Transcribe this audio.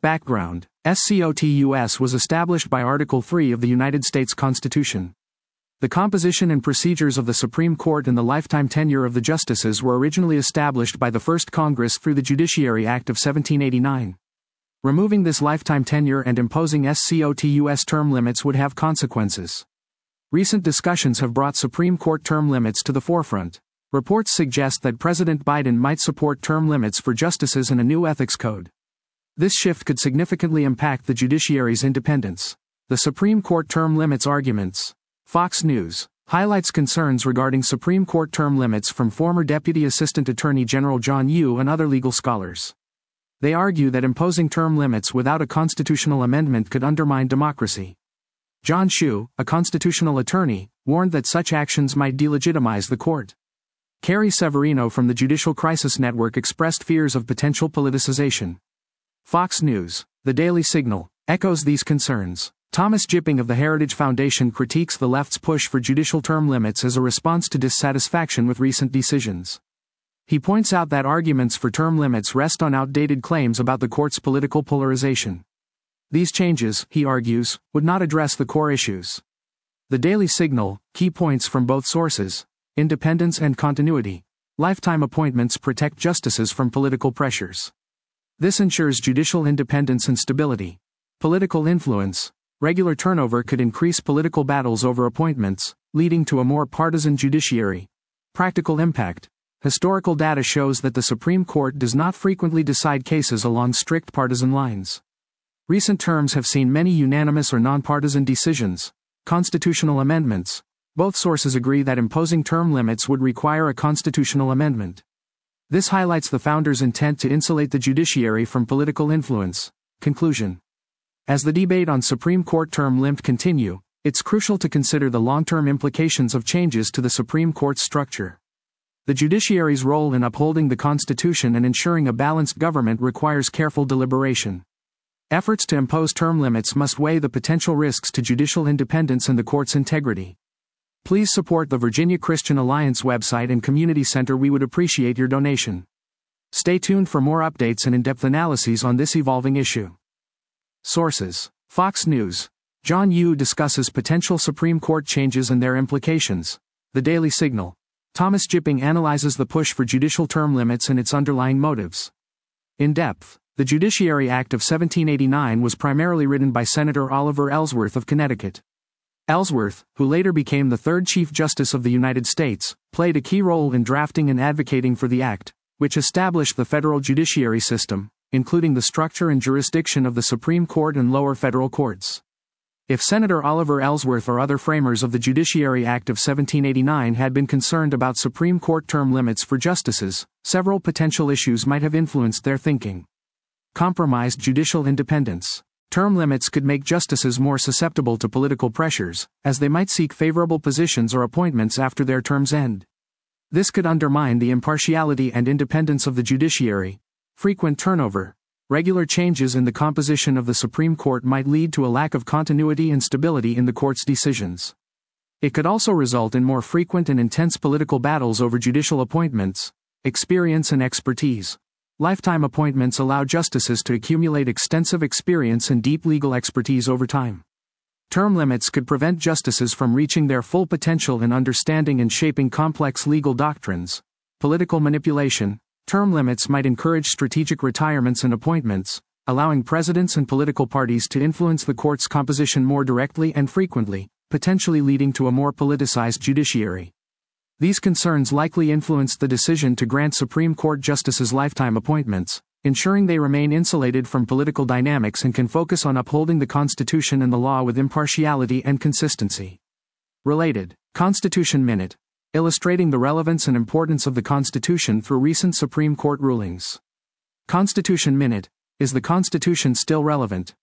Background: SCOTUS was established by Article 3 of the United States Constitution. The composition and procedures of the Supreme Court and the lifetime tenure of the justices were originally established by the First Congress through the Judiciary Act of 1789. Removing this lifetime tenure and imposing SCOTUS term limits would have consequences. Recent discussions have brought Supreme Court term limits to the forefront. Reports suggest that President Biden might support term limits for justices in a new ethics code. This shift could significantly impact the judiciary's independence. The Supreme Court term limits arguments. Fox News highlights concerns regarding Supreme Court term limits from former Deputy Assistant Attorney General John Yoo and other legal scholars. They argue that imposing term limits without a constitutional amendment could undermine democracy. John Yoo, a constitutional attorney, warned that such actions might delegitimize the court. Carrie Severino from the Judicial Crisis Network expressed fears of potential politicization. Fox News, The Daily Signal, echoes these concerns. Thomas Jipping of the Heritage Foundation critiques the left's push for judicial term limits as a response to dissatisfaction with recent decisions. He points out that arguments for term limits rest on outdated claims about the court's political polarization. These changes, he argues, would not address the core issues. The Daily Signal, key points from both sources: independence and continuity. Lifetime appointments protect justices from political pressures. This ensures judicial independence and stability. Political influence. Regular turnover could increase political battles over appointments, leading to a more partisan judiciary. Practical impact. Historical data shows that the Supreme Court does not frequently decide cases along strict partisan lines. Recent terms have seen many unanimous or nonpartisan decisions. Constitutional amendments. Both sources agree that imposing term limits would require a constitutional amendment. This highlights the founders' intent to insulate the judiciary from political influence. Conclusion. As the debate on Supreme Court term limits continue, it's crucial to consider the long-term implications of changes to the Supreme Court's structure. The judiciary's role in upholding the Constitution and ensuring a balanced government requires careful deliberation. Efforts to impose term limits must weigh the potential risks to judicial independence and the court's integrity. Please support the Virginia Christian Alliance website and community center. We would appreciate your donation. Stay tuned for more updates and in-depth analyses on this evolving issue. Sources: Fox News. John Yoo discusses potential Supreme Court changes and their implications. The Daily Signal. Thomas Jipping analyzes the push for judicial term limits and its underlying motives. In depth. The Judiciary Act of 1789 was primarily written by Senator Oliver Ellsworth of Connecticut. Ellsworth, who later became the third Chief Justice of the United States, played a key role in drafting and advocating for the act, which established the federal judiciary system, including the structure and jurisdiction of the Supreme Court and lower federal courts. If Senator Oliver Ellsworth or other framers of the Judiciary Act of 1789 had been concerned about Supreme Court term limits for justices, several potential issues might have influenced their thinking. Compromised judicial independence. Term limits could make justices more susceptible to political pressures, as they might seek favorable positions or appointments after their terms end. This could undermine the impartiality and independence of the judiciary. Frequent turnover. Regular changes in the composition of the Supreme Court might lead to a lack of continuity and stability in the court's decisions. It could also result in more frequent and intense political battles over judicial appointments. Experience and expertise. Lifetime appointments allow justices to accumulate extensive experience and deep legal expertise over time. Term limits could prevent justices from reaching their full potential in understanding and shaping complex legal doctrines. Political manipulation. Term limits might encourage strategic retirements and appointments, allowing presidents and political parties to influence the court's composition more directly and frequently, potentially leading to a more politicized judiciary. These concerns likely influenced the decision to grant Supreme Court justices lifetime appointments, ensuring they remain insulated from political dynamics and can focus on upholding the Constitution and the law with impartiality and consistency. Related. Constitution Minute. Illustrating the relevance and importance of the Constitution through recent Supreme Court rulings. Constitution Minute. Is the Constitution still relevant?